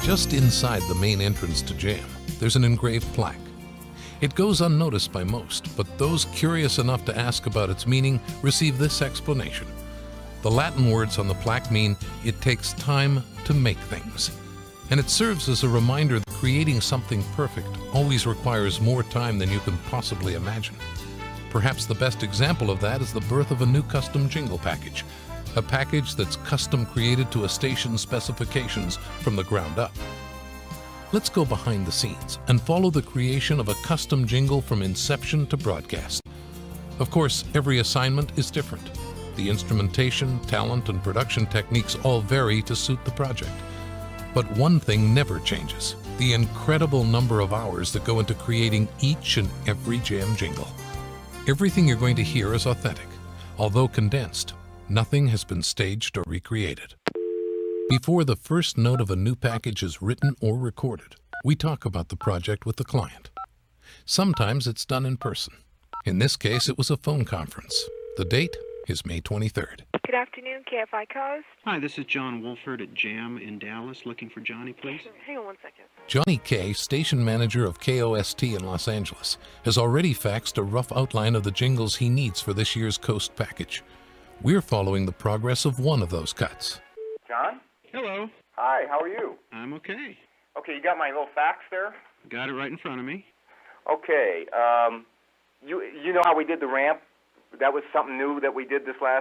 Just inside the main entrance to Jam, there's an engraved plaque. It goes unnoticed by most, but those curious enough to ask about its meaning receive this explanation. The Latin words on the plaque mean, "It takes time to make things." And it serves as a reminder that creating something perfect always requires more time than you can possibly imagine. Perhaps the best example of that is the birth of a new custom jingle package, a package that's custom created to a station's specifications from the ground up. Let's go behind the scenes and follow the creation of a custom jingle from inception to broadcast. Of course, every assignment is different. The instrumentation, talent, and production techniques all vary to suit the project. But one thing never changes: the incredible number of hours that go into creating each and every Jam jingle. Everything you're going to hear is authentic. Although condensed, nothing has been staged or recreated. Before the first note of a new package is written or recorded, we talk about the project with the client. Sometimes it's done in person. In this case, it was a phone conference. The date is May 23rd. Good afternoon, KFI Coast. Hi, this is John Wolford at Jam in Dallas, looking for Johnny, please. Hang on one second. Johnny K., station manager of KOST in Los Angeles, has already faxed a rough outline of the jingles he needs for this year's Coast package. We're following the progress of one of those cuts. John? Hello. Hi, how are you? I'm okay. Okay, you got my little fax there? Got it right in front of me. Okay, you know how we did the ramp? That was something new that we did this last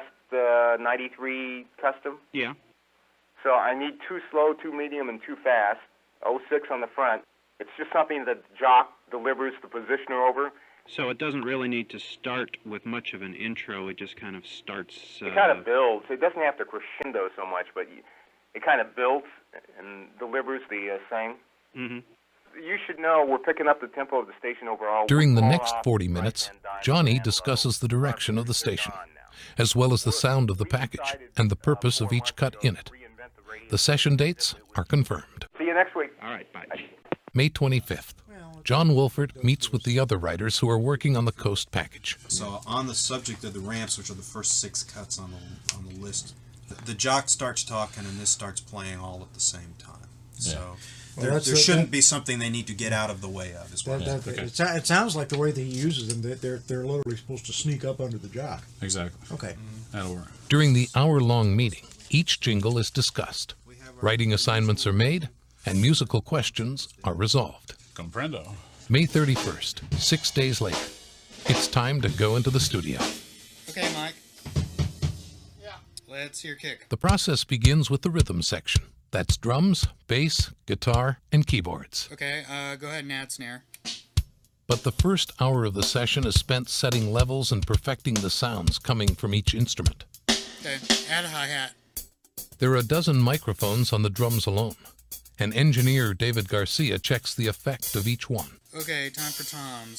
93 custom? Yeah. So I need 2 slow, 2 medium, and 2 fast, 06 on the front. It's just something that the jock delivers the positioner over. So it doesn't really need to start with much of an intro. It just kind of starts... It kind of builds. It doesn't have to crescendo so much, but it kind of builds and delivers the thing. Mm-hmm. You should know we're picking up the tempo of the station overall. During the next 40 minutes, Johnny discusses the direction of the station, as well as the sound of the package and the purpose of each cut in it. The session dates are confirmed. See you next week. All right, bye. May 25th. John Wolford meets with the other writers who are working on the Coast package. So on the subject of the ramps, which are the first 6 cuts on the list, the jock starts talking and this starts playing all at the same time. So there shouldn't be something they need to get out of the way of. It sounds like the way that he uses them, they're literally supposed to sneak up under the jock. Exactly. Okay. That'll work. During the hour-long meeting, each jingle is discussed. Writing assignments are made, and musical questions are resolved. Comprendo. May 31st, 6 days later. It's time to go into the studio. Okay, Mike. Yeah. Let's hear kick. The process begins with the rhythm section. That's drums, bass, guitar, and keyboards. Okay, go ahead and add snare. But the first hour of the session is spent setting levels and perfecting the sounds coming from each instrument. Okay, add a hi-hat. There are a dozen microphones on the drums alone, and engineer David Garcia checks the effect of each one. Okay, time for toms.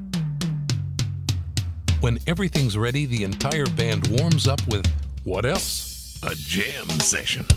When everything's ready, the entire band warms up with, what else? A jam session.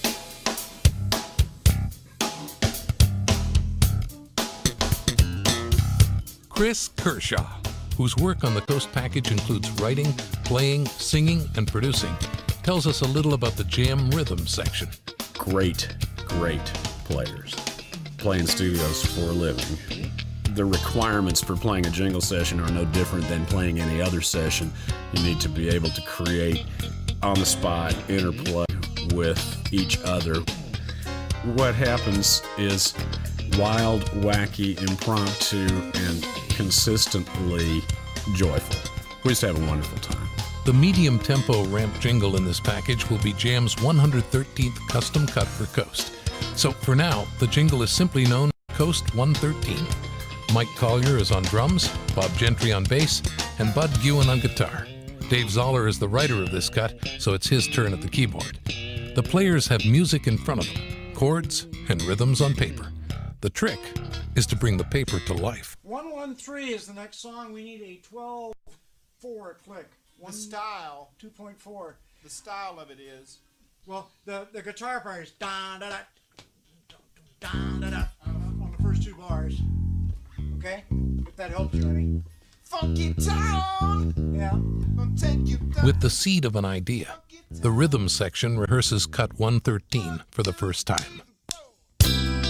Chris Kershaw, whose work on the Coast package includes writing, playing, singing, and producing, tells us a little about the jam rhythm section. Great players play in studios for a living. The requirements for playing a jingle session are no different than playing any other session. You need to be able to create on-the-spot interplay with each other. What happens is wild, wacky, impromptu, and consistently joyful. We just have a wonderful time. The medium tempo ramp jingle in this package will be Jam's 113th custom cut for Coast. So for now, the jingle is simply known as Coast 113. Mike Collier is on drums, Bob Gentry on bass, and Bud Gewen on guitar. Dave Zoller is the writer of this cut, so it's his turn at the keyboard. The players have music in front of them, chords and rhythms on paper. The trick is to bring the paper to life. 113 is the next song. We need a 12-4 click. The style. 2.4. The style of it is. Well, the guitar part is da da da da da da on the first 2 bars. Okay, if that helps you any. Funky town. Yeah. Take you down. With the seed of an idea, the rhythm section rehearses cut 113 for the first time.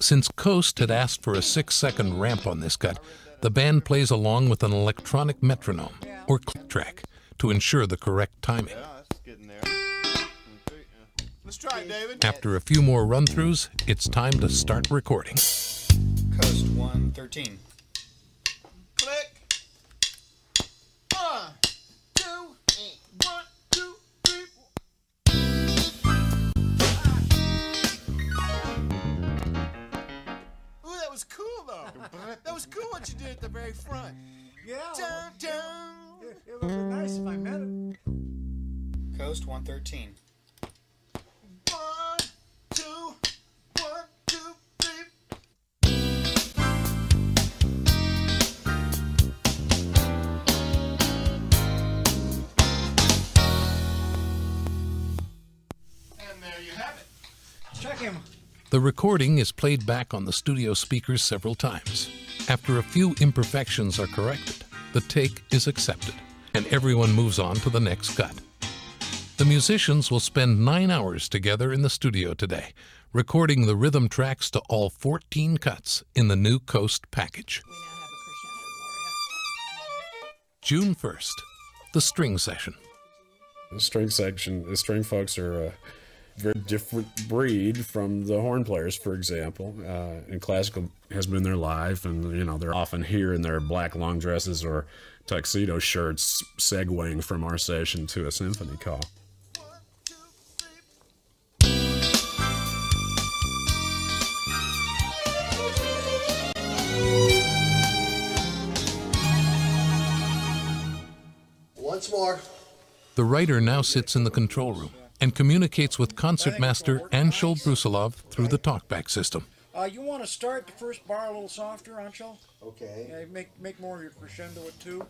Since Coast had asked for a 6-second ramp on this cut, the band plays along with an electronic metronome, or click track, to ensure the correct timing. That's getting there. Let's try it, David. After a few more run-throughs, it's time to start recording. Coast 113. Click. 1, 2, 1, 2, 3. Ooh, that was cool though. That was cool what you did at the very front. Yeah. Dun, dun. It would be nice if I met it. Coast 113. 1, 2, 1, 2, 3. And there you have it. Check him. The recording is played back on the studio speakers several times. After a few imperfections are corrected, the take is accepted, and everyone moves on to the next cut. The musicians will spend 9 hours together in the studio today, recording the rhythm tracks to all 14 cuts in the new Coast package. June 1st, the string session. The string folks are a very different breed from the horn players, for example. And classical has been their life, and they're often here in their black long dresses or tuxedo shirts, segueing from our session to a symphony call. Once more. The writer now sits in the control room and communicates with concertmaster Anshul Brusilov through the talkback system. You want to start the first bar a little softer, Anshul? Okay. Yeah, make more of your crescendo at 2.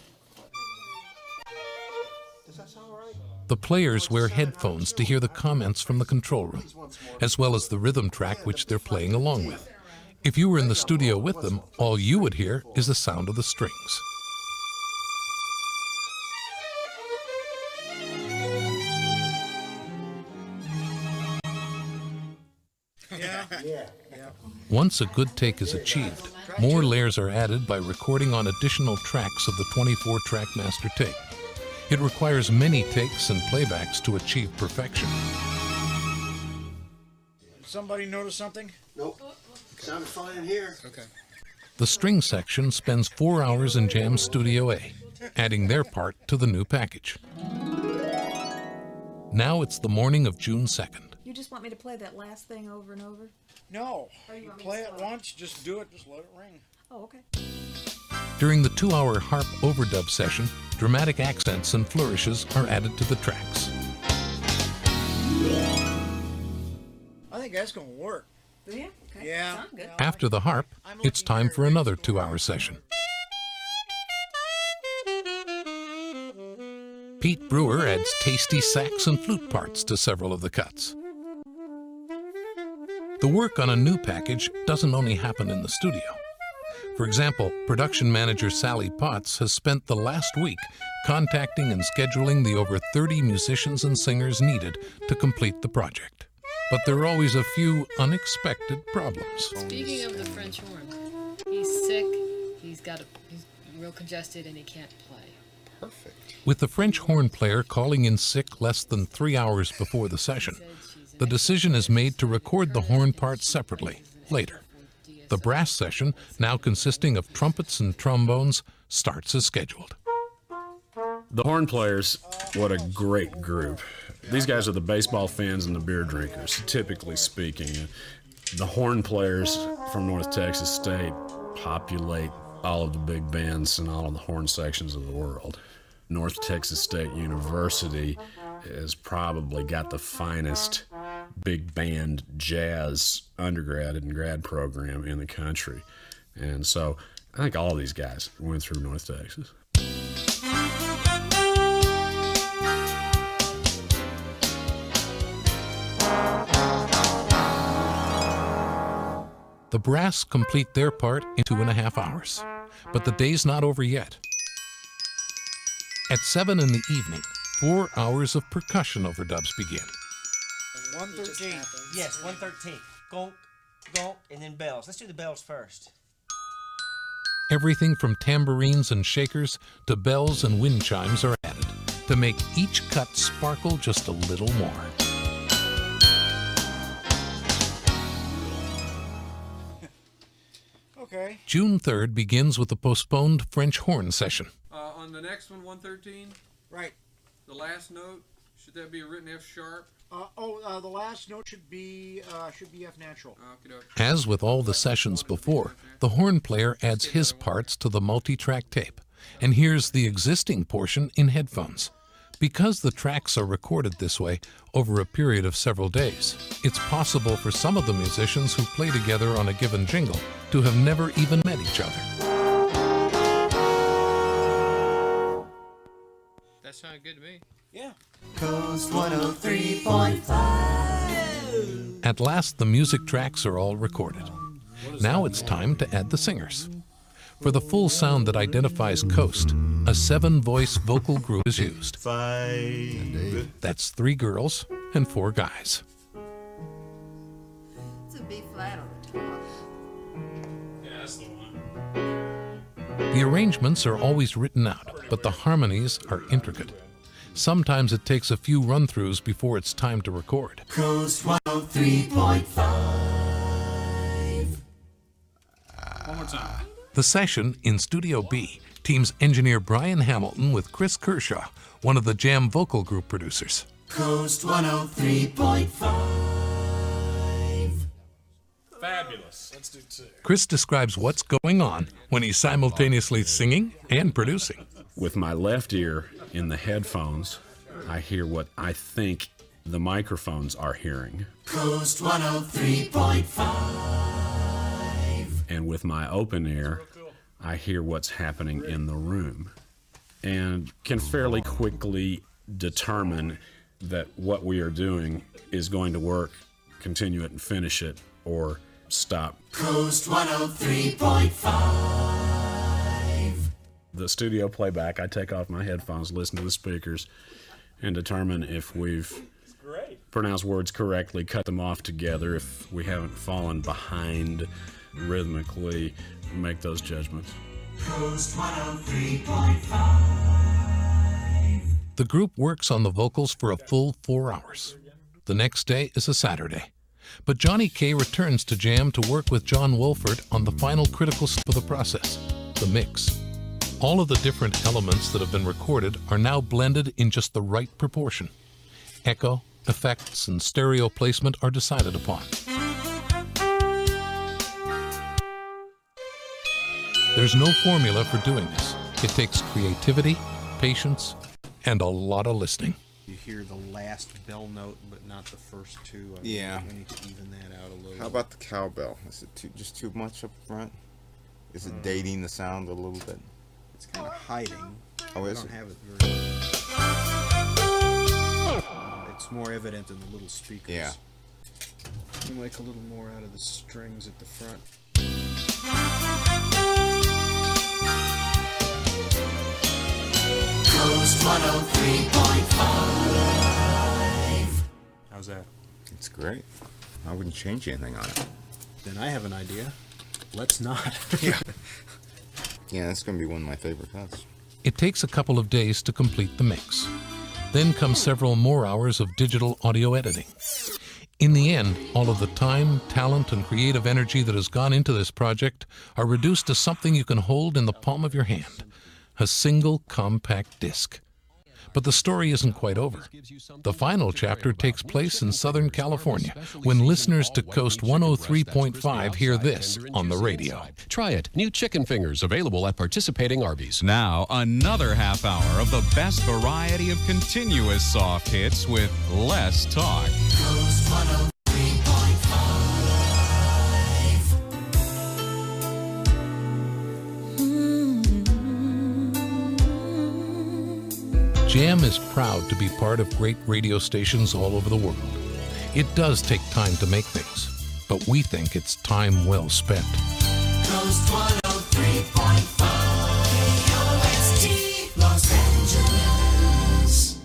Does that sound right? The players wear headphones to hear the comments from the control room, as well as the rhythm track which they're playing along with. If you were in the studio with them, all you would hear is the sound of the strings. Yeah. Once a good take is achieved, more layers are added by recording on additional tracks of the 24-track master tape. It requires many takes and playbacks to achieve perfection. Somebody notice something? Nope. Sounded fine in here. Okay. The string section spends 4 hours in Jam Studio A, adding their part to the new package. Now it's the morning of June 2nd. You just want me to play that last thing over and over? No. Or you want me Play to it stop? once, just do it, just let it ring. Oh, okay. During the 2-hour harp overdub session, dramatic accents and flourishes are added to the tracks. I think that's going to work. Do you? Okay. Yeah. Sound good. After the harp, it's time for another 2-hour session. Pete Brewer adds tasty sax and flute parts to several of the cuts. The work on a new package doesn't only happen in the studio. For example, production manager Sally Potts has spent the last week contacting and scheduling the over 30 musicians and singers needed to complete the project. But there are always a few unexpected problems. Speaking of the French horn, he's sick, he's real congested, and he can't play. Perfect. With the French horn player calling in sick less than 3 hours before the session, the decision is made to record the horn part separately, later. The brass session, now consisting of trumpets and trombones, starts as scheduled. The horn players, what a great group. These guys are the baseball fans and the beer drinkers, typically speaking. The horn players from North Texas State populate all of the big bands and all of the horn sections of the world. North Texas State University has probably got the finest big band jazz undergrad and grad program in the country. And so I think all of these guys went through North Texas. The brass complete their part in 2.5 hours. But the day's not over yet. At 7 in the evening, 4 hours of percussion overdubs begin. 113. Yes, 113. Gonk, Go, and then bells. Let's do the bells first. Everything from tambourines and shakers to bells and wind chimes are added to make each cut sparkle just a little more. Okay. June 3rd begins with the postponed French horn session. On the next one, 113, Right. the last note, should that be a written F sharp? The last note should be F natural. As with all the sessions before, the horn player adds his parts to the multi-track tape and hears the existing portion in headphones. Because the tracks are recorded this way over a period of several days, it's possible for some of the musicians who play together on a given jingle to have never even met each other. That sounded good to me. Yeah. Coast 103.5. At last, the music tracks are all recorded. Now it's time to add the singers. For the full sound that identifies Coast, a 7-voice vocal group is used. 5. That's 3 girls and 4 guys. It's a B flat on the top. Yeah, that's the one. The arrangements are always written out, but the harmonies are intricate. Sometimes it takes a few run-throughs before it's time to record. Coast 103.5. One more time. The session in Studio B teams engineer Brian Hamilton with Chris Kershaw, one of the Jam vocal group producers. Coast 103.5. Fabulous. Let's do 2. Chris describes what's going on when he's simultaneously singing and producing. With my left ear in the headphones, I hear what I think the microphones are hearing. Coast 103.5. And with my open ear, I hear what's happening in the room and can fairly quickly determine that what we are doing is going to work, continue it and finish it, or stop. Coast 103.5. The studio playback, I take off my headphones, listen to the speakers, and determine if we've pronounced words correctly, cut them off together, if we haven't fallen behind rhythmically, make those judgments. Coast 103.5. The group works on the vocals for a full 4 hours. The next day is a Saturday. But Johnny Kaye returns to Jam to work with John Wolford on the final critical step of the process, the mix. All of the different elements that have been recorded are now blended in just the right proportion. Echo, effects, and stereo placement are decided upon. There's no formula for doing this. It takes creativity, patience, and a lot of listening. You hear the last bell note, but not the first two. Yeah. We need to even that out a little. How about the cowbell? Is it just too much up front? Is it dating the sound a little bit? It's kind of hiding. Oh, I is don't it? have it very. It's more evident in the little speakers. Yeah. You make a little more out of the strings at the front. Coast 103.5. How's that? It's great. I wouldn't change anything on it. Then I have an idea. Let's not. Yeah. Yeah, that's going to be one of my favorite cuts. It takes a couple of days to complete the mix. Then come several more hours of digital audio editing. In the end, all of the time, talent, and creative energy that has gone into this project are reduced to something you can hold in the palm of your hand, a single compact disc. But the story isn't quite over. The final chapter takes place in Southern California when listeners to Coast 103.5 hear this on the radio. Try it. New chicken fingers available at participating Arby's. Now, another half hour of the best variety of continuous soft hits with less talk. Coast 103.5. Jam is proud to be part of great radio stations all over the world. It does take time to make things, but we think it's time well spent. Coast 103.5. KOST, Los Angeles.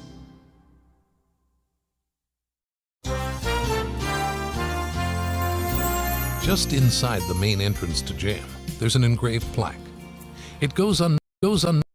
Just inside the main entrance to Jam, there's an engraved plaque. It goes unnoticed